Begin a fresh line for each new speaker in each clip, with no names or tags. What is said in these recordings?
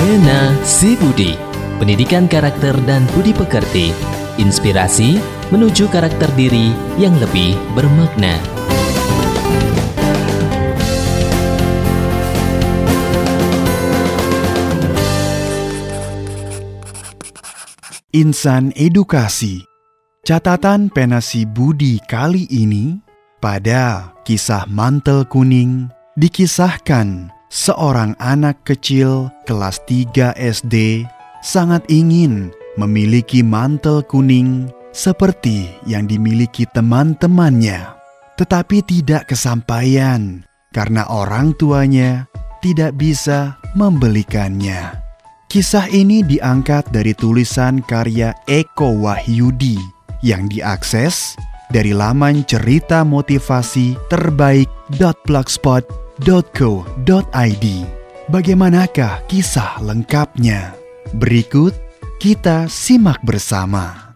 Pena Si Budi, pendidikan karakter dan budi pekerti, inspirasi menuju karakter diri yang lebih bermakna.
Insan Edukasi. Catatan Pena Si Budi kali ini, pada kisah mantel kuning, dikisahkan seorang anak kecil kelas 3 SD sangat ingin memiliki mantel kuning seperti yang dimiliki teman-temannya, tetapi tidak kesampaian karena orang tuanya tidak bisa membelikannya. Kisah ini diangkat dari tulisan karya Eko Wahyudi yang diakses dari laman cerita motivasi terbaik.blogspot.com.id. Bagaimanakah kisah lengkapnya? Berikut kita simak bersama.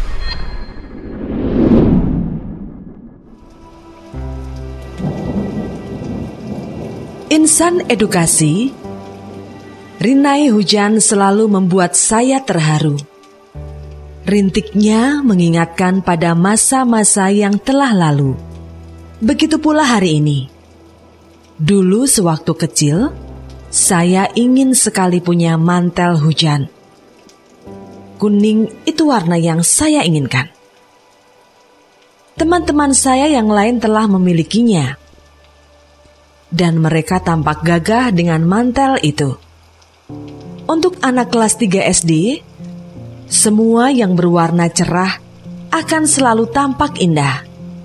Insan Edukasi. Rinai hujan selalu membuat saya terharu. Rintiknya mengingatkan pada masa-masa yang telah lalu. Begitu pula hari ini. Dulu sewaktu kecil, saya ingin sekali punya mantel hujan. Kuning itu warna yang saya inginkan. Teman-teman saya yang lain telah memilikinya. Dan mereka tampak gagah dengan mantel itu. Untuk anak kelas 3 SD, semua yang berwarna cerah akan selalu tampak indah.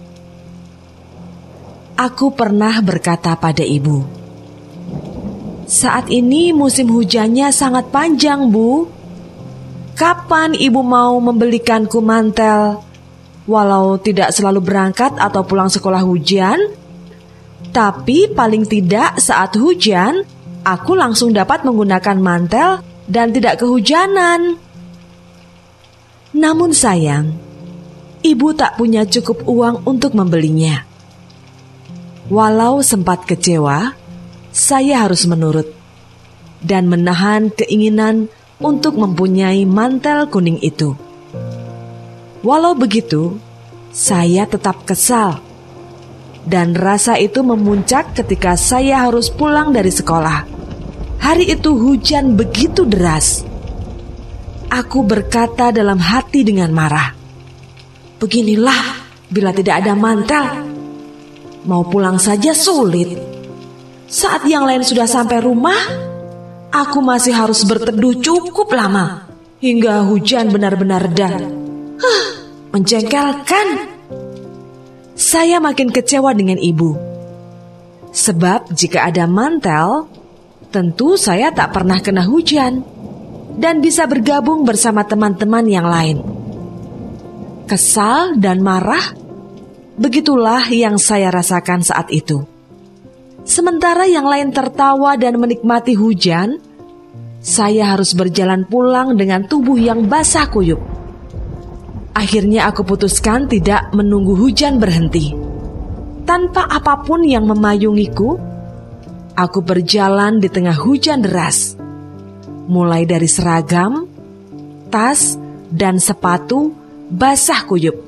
Aku pernah berkata pada ibu, "Saat ini musim hujannya sangat panjang, Bu. Kapan ibu mau membelikanku mantel? Walau tidak selalu berangkat atau pulang sekolah hujan, tapi paling tidak saat hujan, aku langsung dapat menggunakan mantel dan tidak kehujanan." Namun sayang, ibu tak punya cukup uang untuk membelinya. Walau sempat kecewa, saya harus menurut dan menahan keinginan untuk mempunyai mantel kuning itu. Walau begitu, saya tetap kesal. Dan rasa itu memuncak ketika saya harus pulang dari sekolah. Hari itu hujan begitu deras. Aku berkata dalam hati dengan marah, "Beginilah bila tidak ada mantel. Mau pulang saja sulit. Saat yang lain sudah sampai rumah, aku masih harus berteduh cukup lama hingga hujan benar-benar reda. Menjengkelkan." Saya makin kecewa dengan ibu. Sebab jika ada mantel, tentu saya tak pernah kena hujan dan bisa bergabung bersama teman-teman yang lain. Kesal dan marah, begitulah yang saya rasakan saat itu. Sementara yang lain tertawa dan menikmati hujan, saya harus berjalan pulang dengan tubuh yang basah kuyup. Akhirnya aku putuskan tidak menunggu hujan berhenti. Tanpa apapun yang memayungiku, aku berjalan di tengah hujan deras. Mulai dari seragam, tas, dan sepatu basah kuyup.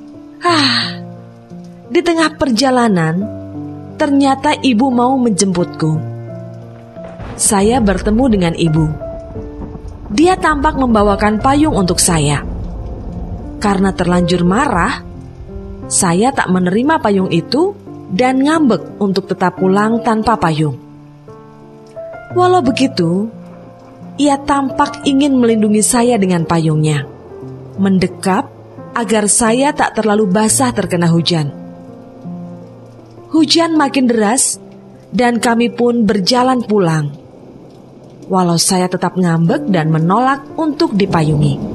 Di tengah perjalanan, ternyata ibu mau menjemputku. Saya bertemu dengan ibu. Dia tampak membawakan payung untuk saya. Karena terlanjur marah, saya tak menerima payung itu dan ngambek untuk tetap pulang tanpa payung. Walau begitu, ia tampak ingin melindungi saya dengan payungnya, mendekap agar saya tak terlalu basah terkena hujan. Hujan makin deras dan kami pun berjalan pulang. Walau saya tetap ngambek dan menolak untuk dipayungi.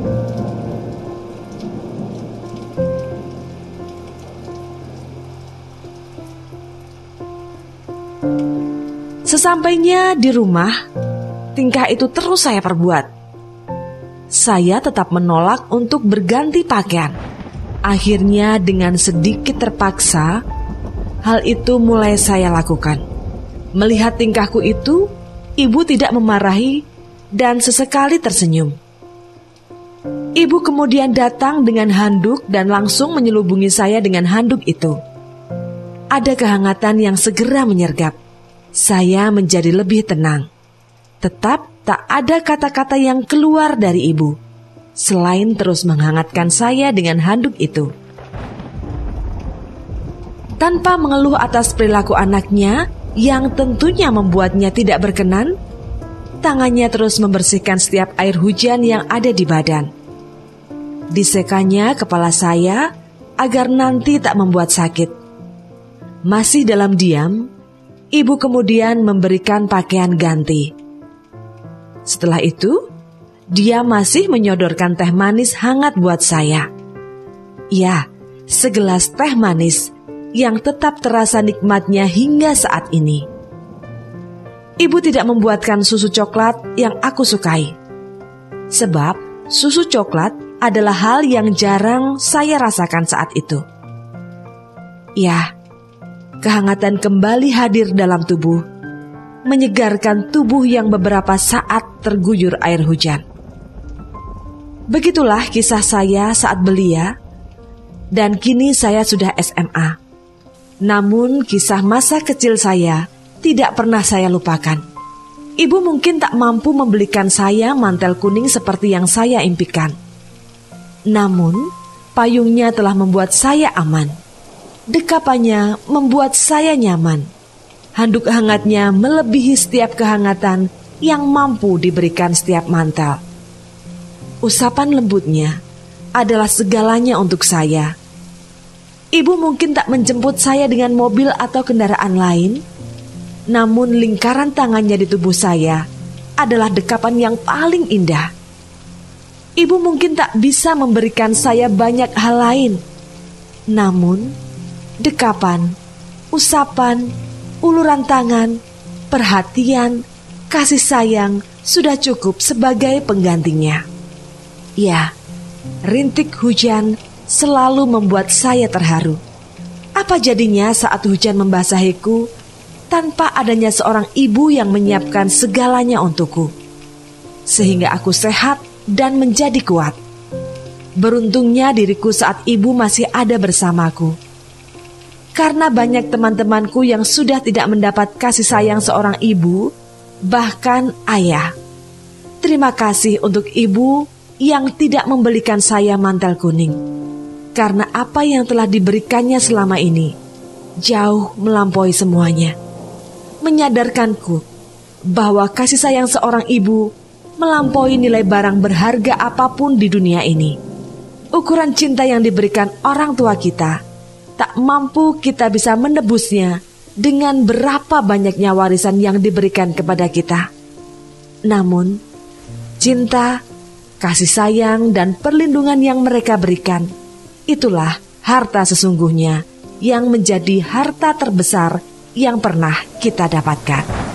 Sesampainya di rumah, tingkah itu terus saya perbuat. Saya tetap menolak untuk berganti pakaian. Akhirnya dengan sedikit terpaksa, hal itu mulai saya lakukan. Melihat tingkahku itu, ibu tidak memarahi dan sesekali tersenyum. Ibu kemudian datang dengan handuk dan langsung menyelubungi saya dengan handuk itu. Ada kehangatan yang segera menyergap. Saya menjadi lebih tenang. Tetap tak ada kata-kata yang keluar dari ibu, selain terus menghangatkan saya dengan handuk itu. Tanpa mengeluh atas perilaku anaknya yang tentunya membuatnya tidak berkenan, tangannya terus membersihkan setiap air hujan yang ada di badan. Disekanya kepala saya agar nanti tak membuat sakit. Masih dalam diam, ibu kemudian memberikan pakaian ganti. Setelah itu, dia masih menyodorkan teh manis hangat buat saya. Ya, segelas teh manis yang tetap terasa nikmatnya hingga saat ini. Ibu tidak membuatkan susu coklat yang aku sukai, sebab susu coklat adalah hal yang jarang saya rasakan saat itu. Ya, kehangatan kembali hadir dalam tubuh, menyegarkan tubuh yang beberapa saat terguyur air hujan. Begitulah kisah saya saat belia, dan kini saya sudah SMA. Namun kisah masa kecil saya tidak pernah saya lupakan. Ibu mungkin tak mampu membelikan saya mantel kuning seperti yang saya impikan. Namun, payungnya telah membuat saya aman. Dekapannya membuat saya nyaman. Handuk hangatnya melebihi setiap kehangatan yang mampu diberikan setiap mantel. Usapan lembutnya adalah segalanya untuk saya. Ibu mungkin tak menjemput saya dengan mobil atau kendaraan lain, namun lingkaran tangannya di tubuh saya adalah dekapan yang paling indah. Ibu mungkin tak bisa memberikan saya banyak hal lain, namun dekapan, usapan, uluran tangan, perhatian, kasih sayang sudah cukup sebagai penggantinya. Ya, rintik hujan selalu membuat saya terharu. Apa jadinya saat hujan membasahiku tanpa adanya seorang ibu yang menyiapkan segalanya untukku, sehingga aku sehat dan menjadi kuat. Beruntungnya diriku saat ibu masih ada bersamaku. Karena banyak teman-temanku yang sudah tidak mendapat kasih sayang seorang ibu, bahkan ayah. Terima kasih untuk ibu yang tidak membelikan saya mantel kuning. Karena apa yang telah diberikannya selama ini jauh melampaui semuanya. Menyadarkanku bahwa kasih sayang seorang ibu melampaui nilai barang berharga apapun di dunia ini. Ukuran cinta yang diberikan orang tua kita tak mampu kita bisa menebusnya dengan berapa banyaknya warisan yang diberikan kepada kita. Namun, cinta, kasih sayang, dan perlindungan yang mereka berikan, itulah harta sesungguhnya yang menjadi harta terbesar yang pernah kita dapatkan.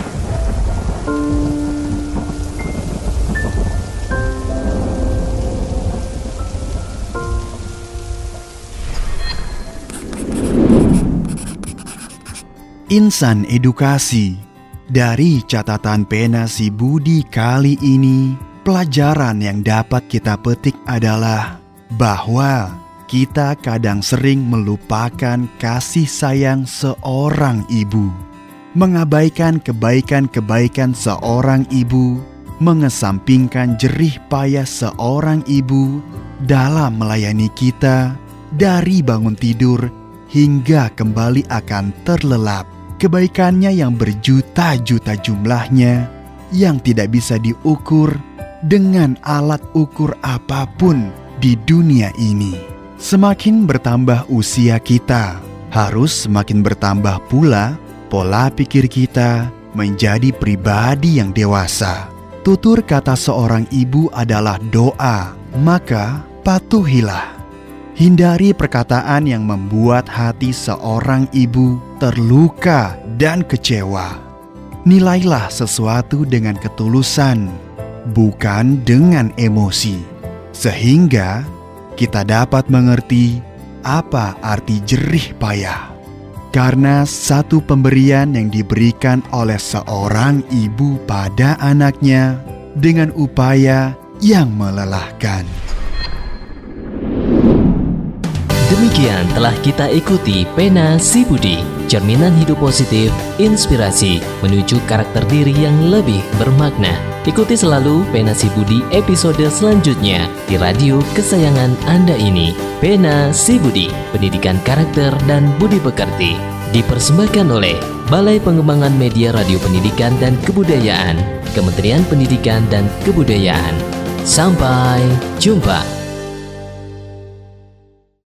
Insan edukasi dari catatan pena si Budi kali ini, pelajaran yang dapat kita petik adalah bahwa kita kadang sering melupakan kasih sayang seorang ibu, mengabaikan kebaikan-kebaikan seorang ibu, mengesampingkan jerih payah seorang ibu dalam melayani kita dari bangun tidur hingga kembali akan terlelap. Kebaikannya yang berjuta-juta jumlahnya, yang tidak bisa diukur dengan alat ukur apapun di dunia ini. Semakin bertambah usia kita, harus semakin bertambah pula pola pikir kita menjadi pribadi yang dewasa. Tutur kata seorang ibu adalah doa, maka patuhilah. Hindari perkataan yang membuat hati seorang ibu terluka dan kecewa. Nilailah sesuatu dengan ketulusan, bukan dengan emosi, sehingga kita dapat mengerti apa arti jerih payah. Karena satu pemberian yang diberikan oleh seorang ibu pada anaknya dengan upaya yang melelahkan.
Demikian telah kita ikuti Pena Si Budi, cerminan hidup positif, inspirasi menuju karakter diri yang lebih bermakna. Ikuti selalu Pena Si Budi episode selanjutnya di radio kesayangan Anda ini. Pena Si Budi, pendidikan karakter dan budi pekerti, dipersembahkan oleh Balai Pengembangan Media Radio Pendidikan dan Kebudayaan, Kementerian Pendidikan dan Kebudayaan. Sampai jumpa.